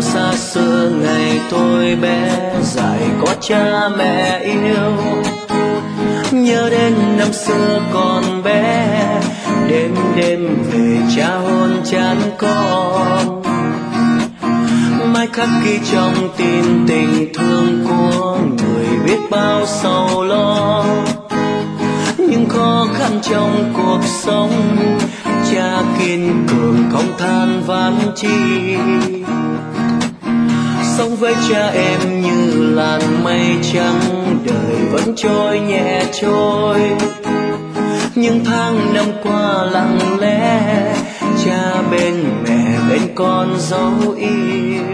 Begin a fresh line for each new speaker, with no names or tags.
xa xưa ngày tôi bé dại có cha mẹ yêu. Nhớ đến năm xưa còn bé, đêm đêm về cha hôn chán con. Mãi khắc ghi trong tim tình thương của người biết bao sầu lo. Nhưng khó khăn trong cuộc sống, cha kiên cường không than vãn chi. Sống với cha em như làn mây trắng, đời vẫn trôi nhẹ trôi. những tháng năm qua lặng lẽ, cha bên mẹ bên con dấu yêu.